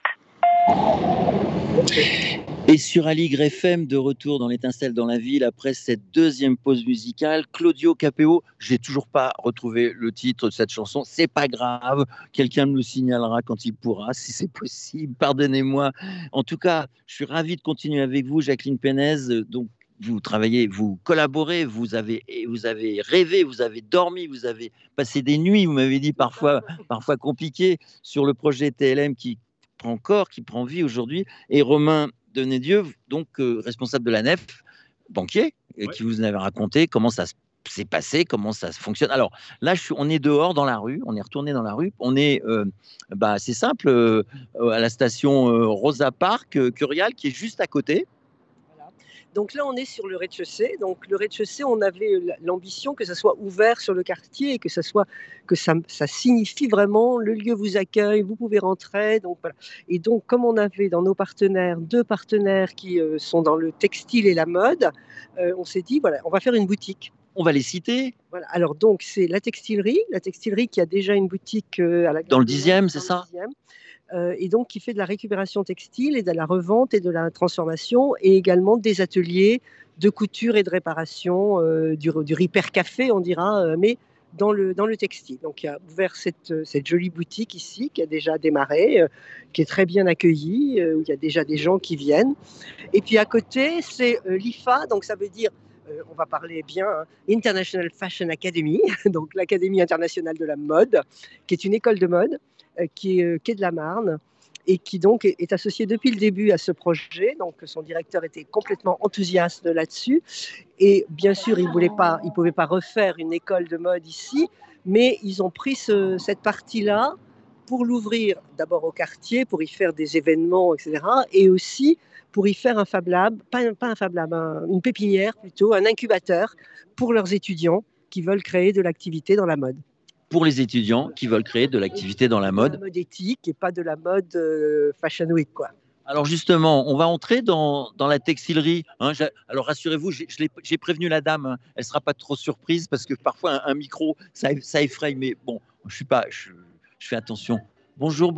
Et sur Aligre FM, de retour dans l'étincelle dans la ville, après cette deuxième pause musicale, Claudio Capéo, je n'ai toujours pas retrouvé le titre de cette chanson, c'est pas grave, quelqu'un me le signalera quand il pourra, si c'est possible, pardonnez-moi. En tout cas, je suis ravi de continuer avec vous, Jacqueline Pénez, donc vous travaillez, vous collaborez, vous avez rêvé, vous avez dormi, vous avez passé des nuits, vous m'avez dit parfois compliquées, sur le projet TLM qui prend corps, qui prend vie aujourd'hui, et Romain Denedieu, donc responsable de la Nef, banquier, qui vous avait raconté comment ça s'est passé, comment ça fonctionne. Alors là, on est dehors dans la rue, on est retourné dans la rue, on est, c'est simple, à la station Rosa Parks, Curial, qui est juste à côté. Donc là, on est sur le rez-de-chaussée. Donc le rez-de-chaussée, on avait l'ambition que ça soit ouvert sur le quartier et que ça signifie vraiment le lieu vous accueille, vous pouvez rentrer. Donc voilà. Et donc comme on avait dans nos partenaires 2 partenaires qui sont dans le textile et la mode, on s'est dit voilà, on va faire une boutique. On va les citer. Voilà. Alors donc c'est la textilerie qui a déjà une boutique à la dans le 10e, c'est ça? et donc qui fait de la récupération textile et de la revente et de la transformation, et également des ateliers de couture et de réparation, du repair café, on dira, mais dans le textile. Donc il a ouvert cette jolie boutique ici, qui a déjà démarré, qui est très bien accueillie, où il y a déjà des gens qui viennent. Et puis à côté, c'est l'IFA, donc ça veut dire, on va parler bien, International Fashion Academy, donc l'Académie internationale de la mode, qui est une école de mode, qui est quai de la Marne, et qui donc est associée depuis le début à ce projet. Donc son directeur était complètement enthousiaste là-dessus. Et bien sûr, il ne pouvait pas refaire une école de mode ici, mais ils ont pris cette partie-là pour l'ouvrir d'abord au quartier, pour y faire des événements, etc. Et aussi pour y faire un Fab Lab, pas un Fab Lab, une pépinière plutôt, un incubateur pour leurs étudiants qui veulent créer de l'activité dans la mode. Pour les étudiants qui veulent créer de l'activité dans la mode. La mode éthique et pas de la mode Fashion Week, quoi. Alors justement, on va entrer dans la textilerie. Alors rassurez-vous, j'ai prévenu la dame, hein, elle ne sera pas trop surprise parce que parfois un micro, ça effraie, mais bon, je fais attention. Bonjour.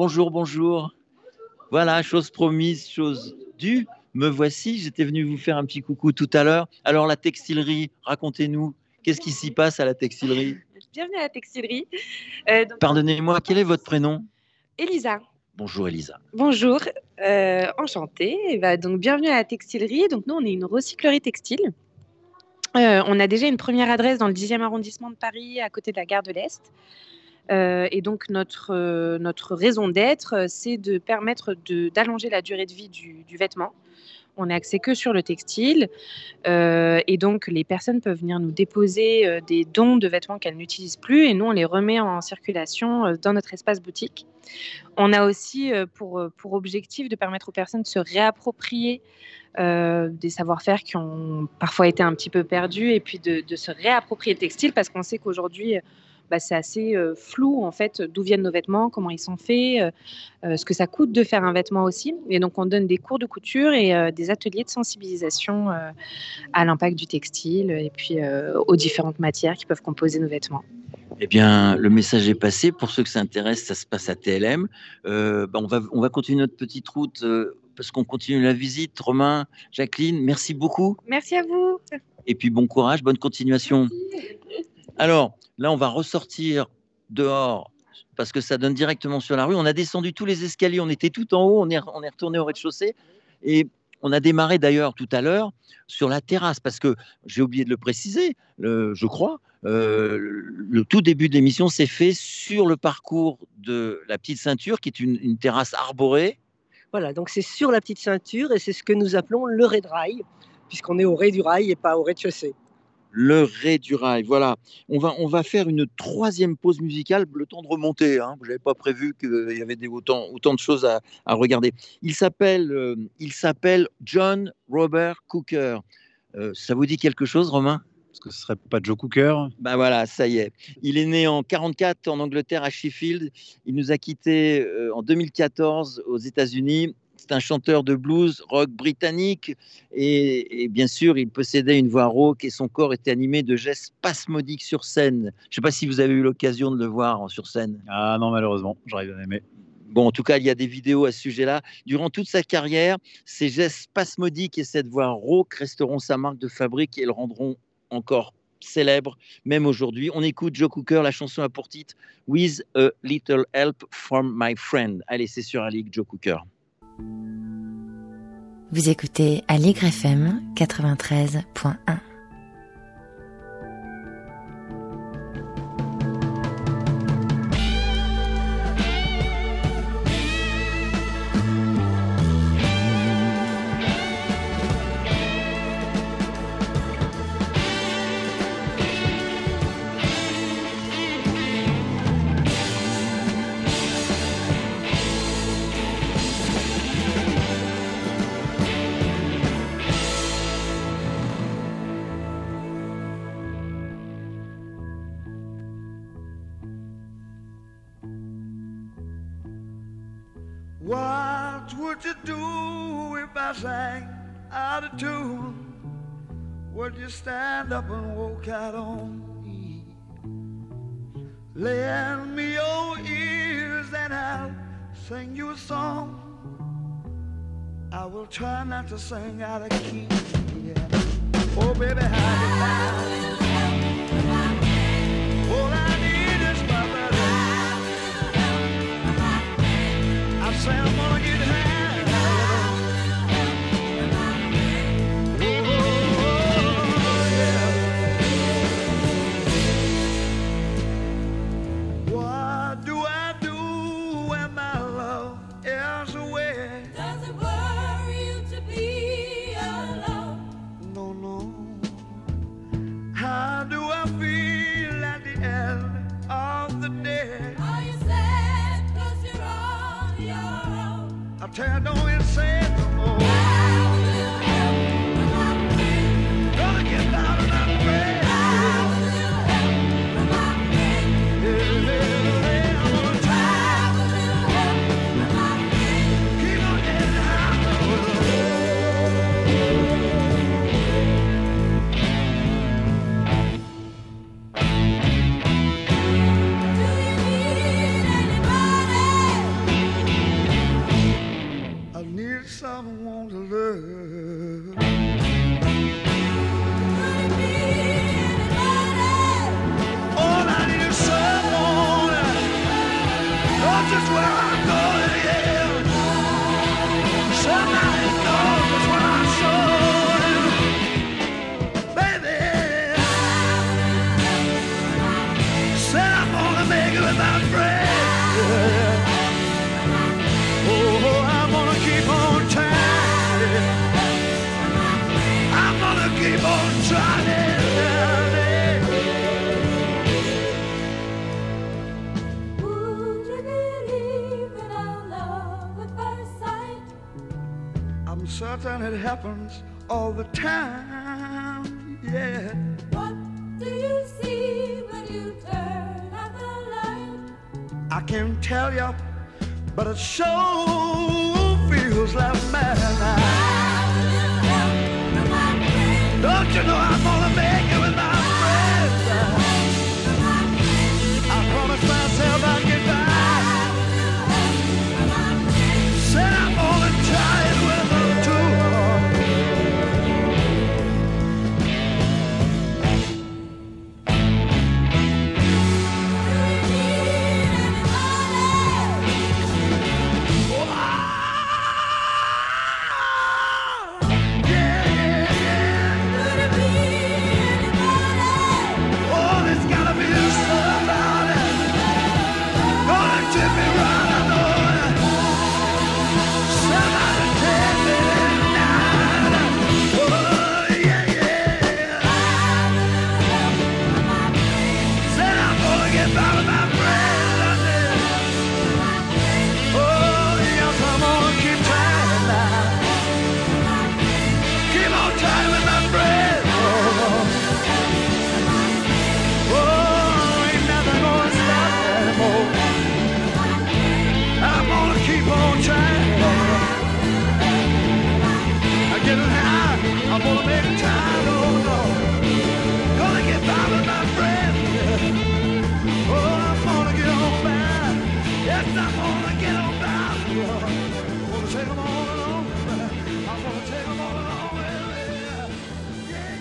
Voilà, chose promise, chose due. Me voici, j'étais venu vous faire un petit coucou tout à l'heure. Alors la textilerie, racontez-nous, qu'est-ce qui s'y passe à la textilerie ? Bienvenue à la textilerie. Pardonnez-moi, quel est votre prénom ? Elisa. Bonjour Elisa. Bonjour, enchantée. Donc bienvenue à la textilerie. Donc nous, on est une recyclerie textile. On a déjà une première adresse dans le 10e arrondissement de Paris, à côté de la gare de l'Est. Et donc notre raison d'être, c'est de permettre d'allonger la durée de vie du vêtement. On n'est axé que sur le textile, et donc les personnes peuvent venir nous déposer des dons de vêtements qu'elles n'utilisent plus, et nous on les remet en circulation dans notre espace boutique. On a aussi pour objectif de permettre aux personnes de se réapproprier des savoir-faire qui ont parfois été un petit peu perdus, et puis de se réapproprier le textile, parce qu'on sait qu'aujourd'hui c'est assez flou en fait, d'où viennent nos vêtements, comment ils sont faits, ce que ça coûte de faire un vêtement aussi. Et donc on donne des cours de couture et des ateliers de sensibilisation à l'impact du textile et puis aux différentes matières qui peuvent composer nos vêtements. Eh bien, le message est passé. Pour ceux que ça intéresse, ça se passe à TLM. On va continuer notre petite route parce qu'on continue la visite. Romain, Jacqueline, merci beaucoup. Merci à vous. Et puis bon courage, bonne continuation. Merci. Alors, là, on va ressortir dehors parce que ça donne directement sur la rue. On a descendu tous les escaliers, on était tout en haut, on est retourné au rez-de-chaussée et on a démarré d'ailleurs tout à l'heure sur la terrasse parce que j'ai oublié de le préciser, je crois, le tout début de l'émission s'est fait sur le parcours de la Petite Ceinture qui est une terrasse arborée. Voilà, donc c'est sur la Petite Ceinture et c'est ce que nous appelons le rez de rail, puisqu'on est au rez du rail et pas au rez-de-chaussée. Le rez du rail, voilà. On va faire une troisième pause musicale, le temps de remonter. Hein. Je n'avais pas prévu qu'il y avait autant de choses à regarder. Il s'appelle John Robert Cooker. Ça vous dit quelque chose, Romain ? Parce que ce ne serait pas Joe Cooker. Ben voilà, ça y est. Il est né en 1944 en Angleterre, à Sheffield. Il nous a quittés en 2014 aux États-Unis. C'est un chanteur de blues rock britannique et bien sûr, il possédait une voix rauque et son corps était animé de gestes spasmodiques sur scène. Je ne sais pas si vous avez eu l'occasion de le voir sur scène. Ah non, malheureusement, j'aurais bien aimé. Bon, en tout cas, il y a des vidéos à ce sujet-là. Durant toute sa carrière, ces gestes spasmodiques et cette voix rauque resteront sa marque de fabrique et le rendront encore célèbre, même aujourd'hui. On écoute Joe Cooker, la chanson a pour titre « With a Little Help from My Friend ». Allez, c'est sur Alig, Joe Cooker. Vous écoutez Aligre FM 93.1. What would you do if I sang out of tune? Would you stand up and walk out on me? Lend me your ears and I'll sing you a song. I will try not to sing out of key. Yeah. Oh, baby, how you like? All I need is my baby. I say I'm gonna get high. Tell don't you say it no more. Gonna get out of that bed. I'm gonna try. Keep on getting someone to love. All I need is someone knows just where I'm going, yeah. Somebody knows just where I'm going, baby. Said I'm gonna make it with my friend. Oh, I'm gonna keep on trying. I'm gonna keep on trying. Would you believe in our love at first sight? I'm certain it happens all the time, yeah. What do you see when you turn out the light? I can't tell you, but it sure feels like madness. Don't you know I'm gonna make it with my friends? I promised myself I'd get back. Said I'm gonna try it with them too. I'm gonna make a time, oh no. Gonna get by with my friends. Oh, I'm gonna get on by. Yes, I'm gonna get on by. I'm gonna take them all along. I'm gonna take them all along. Yeah,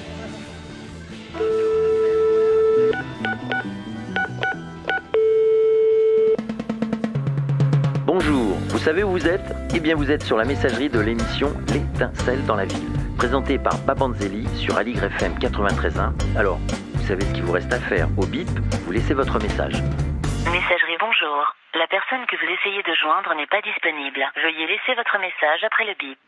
yeah. Bonjour, vous savez où vous êtes? Eh bien, vous êtes sur la messagerie de l'émission L'étincelle dans la ville, présentée par Babanzeli sur Aligre FM 93.1. Alors, vous savez ce qu'il vous reste à faire. Au bip, vous laissez votre message. Messagerie bonjour. La personne que vous essayez de joindre n'est pas disponible. Veuillez laisser votre message après le bip.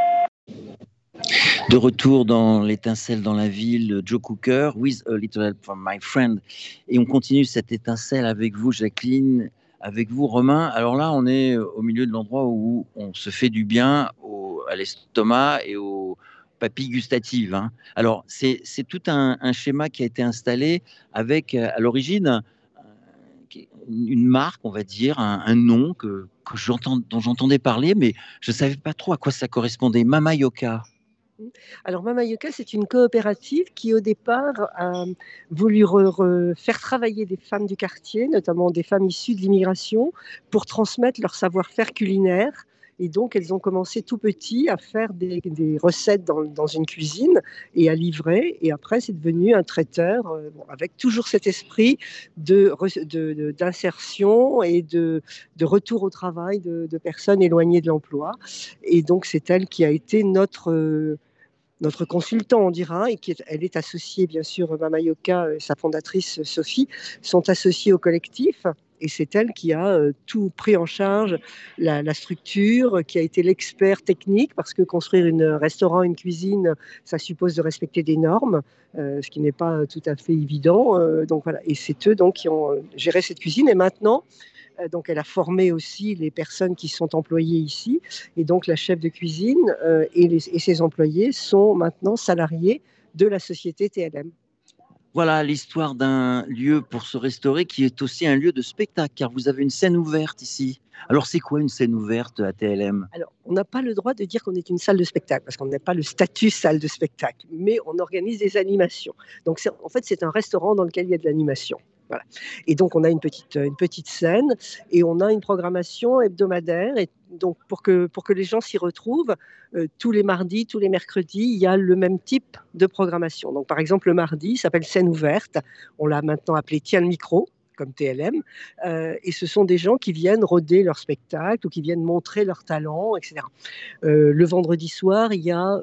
De retour dans l'étincelle dans la ville, Joe Cooker, With a Little Help from My Friend. Et on continue cette étincelle avec vous, Jacqueline, avec vous, Romain. Alors là, on est au milieu de l'endroit où on se fait du bien à l'estomac et aux papilles gustatives. Hein. Alors, c'est tout un schéma qui a été installé avec, à l'origine, une marque, on va dire, un nom dont j'entendais parler, mais je ne savais pas trop à quoi ça correspondait. Mama Yoka. Alors Mama Yoka, c'est une coopérative qui au départ a voulu faire travailler des femmes du quartier, notamment des femmes issues de l'immigration, pour transmettre leur savoir-faire culinaire. Et donc elles ont commencé tout petit à faire des recettes dans une cuisine et à livrer. Et après c'est devenu un traiteur avec toujours cet esprit d'insertion et de retour au travail de personnes éloignées de l'emploi. Et donc c'est elle qui a été notre consultant, on dira, et elle est associée, bien sûr, Mama Yoka, sa fondatrice Sophie, sont associées au collectif. Et c'est elle qui a tout pris en charge, la structure, qui a été l'expert technique, parce que construire un restaurant, une cuisine, ça suppose de respecter des normes, ce qui n'est pas tout à fait évident. Donc voilà. Et c'est eux donc, qui ont géré cette cuisine. Et maintenant, donc elle a formé aussi les personnes qui sont employées ici. Et donc la chef de cuisine et ses employés sont maintenant salariés de la société TLM. Voilà l'histoire d'un lieu pour se restaurer qui est aussi un lieu de spectacle, car vous avez une scène ouverte ici. Alors c'est quoi une scène ouverte à TLM ? Alors on n'a pas le droit de dire qu'on est une salle de spectacle, parce qu'on n'a pas le statut salle de spectacle, mais on organise des animations. Donc en fait c'est un restaurant dans lequel il y a de l'animation. Voilà. Et donc on a une petite scène et on a une programmation hebdomadaire. Et donc pour que les gens s'y retrouvent, tous les mardis, tous les mercredis, il y a le même type de programmation. Donc par exemple le mardi, ça s'appelle scène ouverte. On l'a maintenant appelé Tiens le micro, comme TLM. Et ce sont des gens qui viennent roder leur spectacle ou qui viennent montrer leur talent, etc. Le vendredi soir, il y a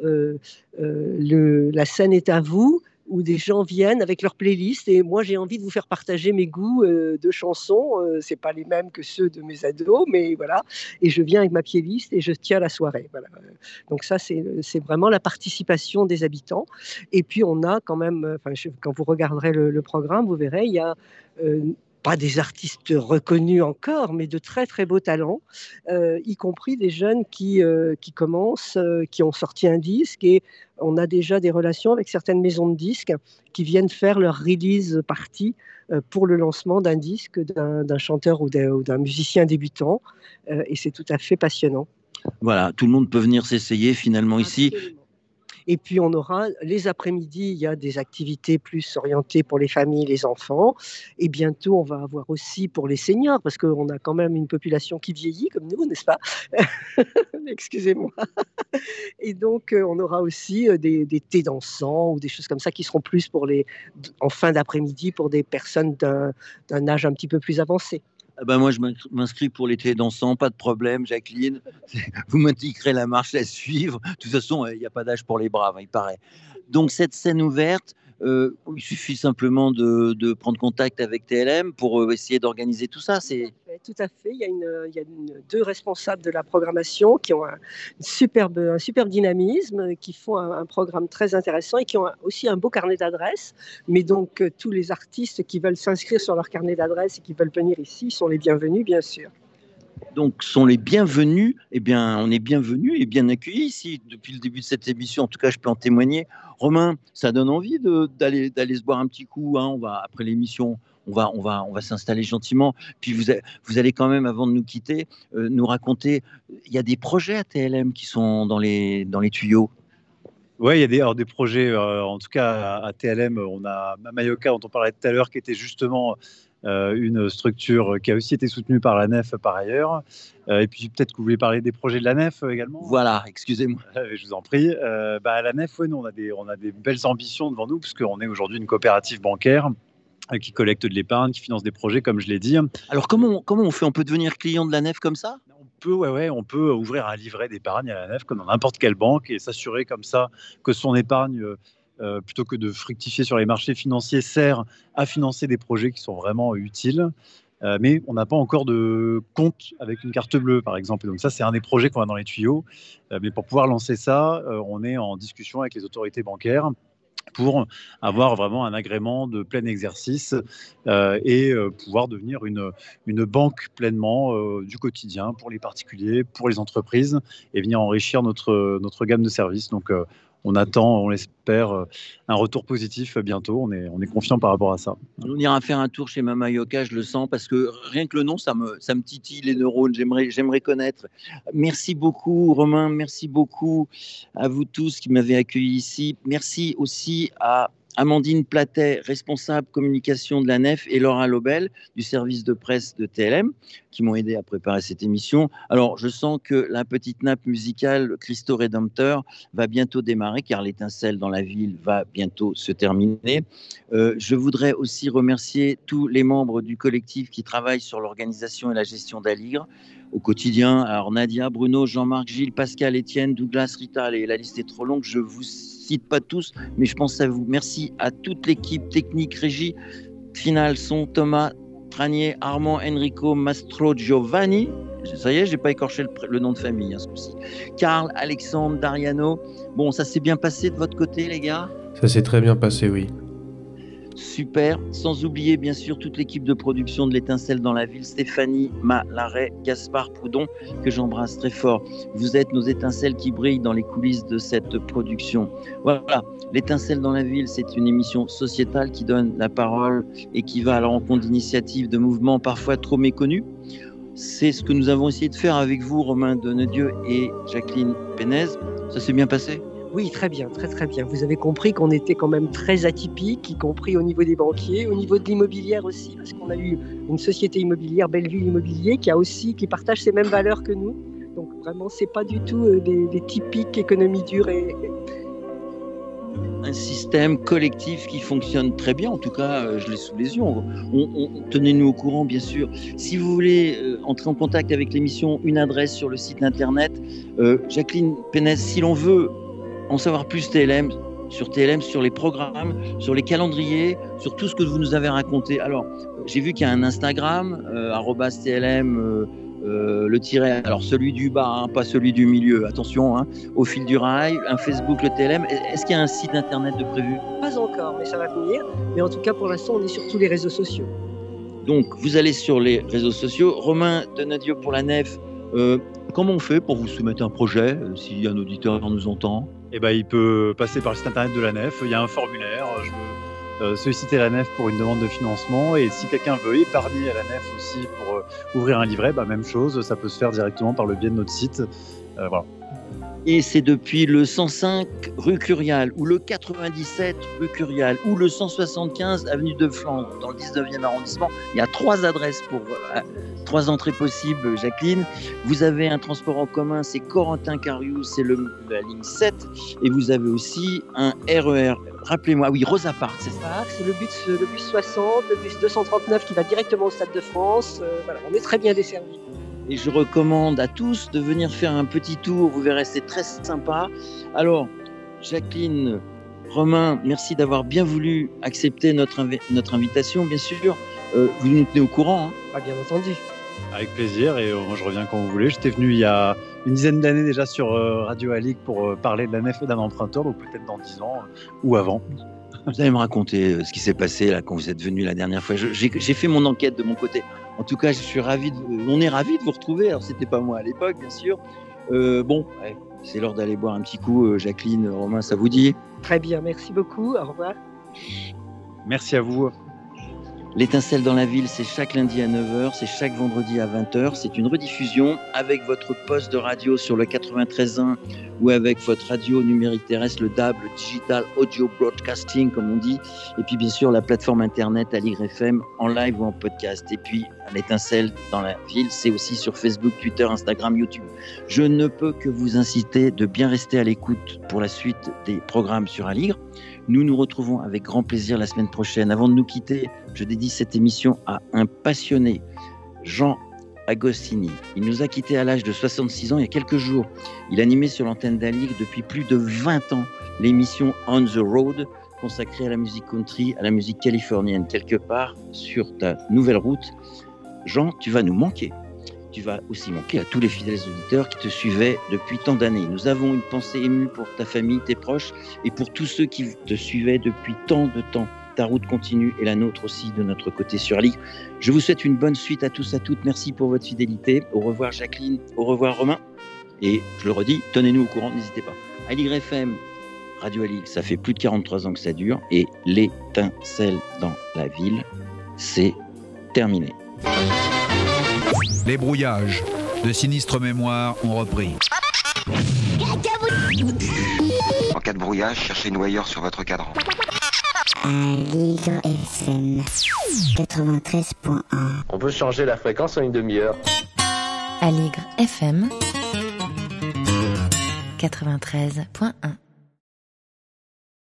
la scène est à vous, où des gens viennent avec leur playlist et moi j'ai envie de vous faire partager mes goûts de chansons, c'est pas les mêmes que ceux de mes ados, mais voilà, et je viens avec ma playlist et je tiens la soirée. Voilà. Donc ça c'est vraiment la participation des habitants. Et puis on a quand même, quand vous regarderez le programme, vous verrez, il y a pas des artistes reconnus encore, mais de très très beaux talents, y compris des jeunes qui commencent, qui ont sorti un disque, et on a déjà des relations avec certaines maisons de disques qui viennent faire leur release party pour le lancement d'un disque d'un chanteur ou d'un musicien débutant, et c'est tout à fait passionnant. Voilà, tout le monde peut venir s'essayer finalement ici. Et puis on aura les après-midi, il y a des activités plus orientées pour les familles, les enfants. Et bientôt, on va avoir aussi pour les seniors, parce qu'on a quand même une population qui vieillit comme nous, n'est-ce pas ? Excusez-moi. Et donc, on aura aussi des thés dansants ou des choses comme ça qui seront plus en fin d'après-midi pour des personnes d'un âge un petit peu plus avancé. Ah ben moi, je m'inscris pour l'été dansant, pas de problème, Jacqueline. Vous m'indiquerez la marche à suivre. De toute façon, il n'y a pas d'âge pour les braves, il paraît. Donc, cette scène ouverte, il suffit simplement de prendre contact avec TLM pour essayer d'organiser tout ça. Tout à fait. Il y a deux responsables de la programmation qui ont un superbe dynamisme, qui font un programme très intéressant et qui ont aussi un beau carnet d'adresses. Mais donc, tous les artistes qui veulent s'inscrire sur leur carnet d'adresses et qui veulent venir ici sont les bienvenus, bien sûr. Donc, sont les bienvenus. Eh bien, on est bienvenus et bien accueillis ici depuis le début de cette émission. En tout cas, je peux en témoigner. Romain, ça donne envie d'aller se boire un petit coup. Hein. Après l'émission, on va s'installer gentiment. Puis vous allez quand même, avant de nous quitter, nous raconter. Il y a des projets à TLM qui sont dans les tuyaux. Oui, il y a des projets. En tout cas, à TLM, on a Mama Yoka, dont on parlait tout à l'heure, qui était justement une structure qui a aussi été soutenue par la Nef par ailleurs. Et puis peut-être que vous voulez parler des projets de la Nef également. Voilà, excusez-moi. Je vous en prie. À la Nef, nous, on a des belles ambitions devant nous, puisqu'on est aujourd'hui une coopérative bancaire qui collecte de l'épargne, qui finance des projets, comme je l'ai dit. Alors comment on fait ? On peut devenir client de la Nef comme ça ? On peut ouvrir un livret d'épargne à la Nef comme dans n'importe quelle banque et s'assurer comme ça que son épargne, plutôt que de fructifier sur les marchés financiers, sert à financer des projets qui sont vraiment utiles. Mais on n'a pas encore de compte avec une carte bleue, par exemple. Et donc ça, c'est un des projets qu'on a dans les tuyaux. Mais pour pouvoir lancer ça, on est en discussion avec les autorités bancaires pour avoir vraiment un agrément de plein exercice et pouvoir devenir une banque pleinement du quotidien pour les particuliers, pour les entreprises et venir enrichir notre gamme de services. Donc on attend, on espère un retour positif bientôt. On est confiant par rapport à ça. On ira faire un tour chez Mama Yoka, je le sens, parce que rien que le nom, ça me titille les neurones. J'aimerais connaître. Merci beaucoup, Romain. Merci beaucoup à vous tous qui m'avez accueilli ici. Merci aussi à Amandine Platet, responsable communication de la Nef, et Laura Lobel du service de presse de TLM, qui m'ont aidé à préparer cette émission. Alors, je sens que la petite nappe musicale Christo Rédempteur va bientôt démarrer, car l'étincelle dans la ville va bientôt se terminer. Je voudrais aussi remercier tous les membres du collectif qui travaillent sur l'organisation et la gestion d'Aligre au quotidien. Alors, Nadia, Bruno, Jean-Marc, Gilles, Pascal, Étienne, Douglas, Rita, et la liste est trop longue, je vous cite pas tous, mais je pense à vous. Merci à toute l'équipe technique, régie, finale, son, Thomas, Tranier, Armand, Enrico, Mastro, Giovanni. Ça y est, j'ai pas écorché le nom de famille, ce coup-ci. Karl, Alexandre, Dariano. Bon, ça s'est bien passé de votre côté, les gars? Ça s'est très bien passé, oui. Super, sans oublier bien sûr toute l'équipe de production de l'étincelle dans la ville, Stéphanie, Malaret, Gaspard Proudhon, que j'embrasse très fort. Vous êtes nos étincelles qui brillent dans les coulisses de cette production. Voilà, l'étincelle dans la ville, c'est une émission sociétale qui donne la parole et qui va à la rencontre d'initiatives, de mouvements parfois trop méconnus. C'est ce que nous avons essayé de faire avec vous, Romain Donnedieu et Jacqueline Pénez. Ça s'est bien passé ? Oui, très bien, très très bien. Vous avez compris qu'on était quand même très atypique, y compris au niveau des banquiers, au niveau de l'immobilière aussi, parce qu'on a eu une société immobilière, Bellevue Immobilier, qui partage ces mêmes valeurs que nous. Donc vraiment, c'est pas du tout des typiques économies dures un système collectif qui fonctionne très bien, en tout cas je l'ai sous les yeux. Tenez-nous au courant bien sûr. Si vous voulez entrer en contact avec l'émission, une adresse sur le site internet. Jacqueline Pénez, si l'on veut en savoir plus TLM, sur les programmes, sur les calendriers, sur tout ce que vous nous avez raconté. Alors, j'ai vu qu'il y a un Instagram, @TLM, le tiret, alors celui du bas, pas celui du milieu, attention, au fil du rail, un Facebook, le TLM. Est-ce qu'il y a un site internet de prévu? Pas encore, mais ça va venir. Mais en tout cas, pour l'instant, on est sur tous les réseaux sociaux. Donc, vous allez sur les réseaux sociaux. Romain Donnedieu pour la Nef, comment on fait pour vous soumettre un projet, si un auditeur nous entend? Eh ben, il peut passer par le site internet de la Nef, il y a un formulaire, je peux solliciter la Nef pour une demande de financement, et si quelqu'un veut épargner à la Nef aussi pour ouvrir un livret, même chose, ça peut se faire directement par le biais de notre site. Voilà. Et c'est depuis le 105 rue Curial, ou le 97 rue Curial, ou le 175 avenue de Flandre, dans le 19e arrondissement. Il y a 3 adresses pour 3 entrées possibles, Jacqueline. Vous avez un transport en commun, c'est Corentin-Cariou, c'est la ligne 7. Et vous avez aussi un RER, rappelez-moi, oui, Rosa Parks, c'est ça? C'est le bus 60, le bus 239 qui va directement au Stade de France. Voilà, on est très bien desservis. Et je recommande à tous de venir faire un petit tour, vous verrez, c'est très sympa. Alors, Jacqueline, Romain, merci d'avoir bien voulu accepter notre invitation, bien sûr. Vous nous tenez au courant, Bien entendu. Avec plaisir, et moi je reviens quand vous voulez. J'étais venu il y a une dizaine d'années déjà sur Radio Alig pour parler de la Nef et d'un emprunteur, donc peut-être dans 10 ans ou avant. Vous allez me raconter ce qui s'est passé là quand vous êtes venu la dernière fois. J'ai fait mon enquête de mon côté. En tout cas, on est ravis de vous retrouver. Alors, c'était pas moi à l'époque, bien sûr. C'est l'heure d'aller boire un petit coup. Jacqueline, Romain, ça vous dit? Très bien, merci beaucoup. Au revoir. Merci à vous. L'étincelle dans la ville, c'est chaque lundi à 9h, c'est chaque vendredi à 20h. C'est une rediffusion avec votre poste de radio sur le 93.1 ou avec votre radio numérique terrestre, le DAB, le Digital Audio Broadcasting, comme on dit. Et puis, bien sûr, la plateforme Internet Aligre FM en live ou en podcast. Et puis, l'étincelle dans la ville, c'est aussi sur Facebook, Twitter, Instagram, YouTube. Je ne peux que vous inciter de bien rester à l'écoute pour la suite des programmes sur Aligre. Nous nous retrouvons avec grand plaisir la semaine prochaine. Avant de nous quitter, je dédie cette émission à un passionné, Jean Agostini. Il nous a quittés à l'âge de 66 ans il y a quelques jours. Il animait sur l'antenne d'Aligre depuis plus de 20 ans l'émission On the Road, consacrée à la musique country, à la musique californienne. Quelque part sur ta nouvelle route, Jean, tu vas nous manquer. Tu vas aussi manquer à tous les fidèles auditeurs qui te suivaient depuis tant d'années. Nous avons une pensée émue pour ta famille, tes proches et pour tous ceux qui te suivaient depuis tant de temps. Ta route continue et la nôtre aussi de notre côté sur Aligre. Je vous souhaite une bonne suite à tous, à toutes. Merci pour votre fidélité. Au revoir Jacqueline, au revoir Romain. Et je le redis, tenez-nous au courant, n'hésitez pas. Aligre FM, Radio Aligre, ça fait plus de 43 ans que ça dure. Et l'étincelle dans la ville, c'est terminé. Les brouillages de sinistres mémoires ont repris. En cas de brouillage, cherchez noyeur sur votre cadran. Aligre FM 93.1. On peut changer la fréquence en une demi-heure. Aligre FM 93.1.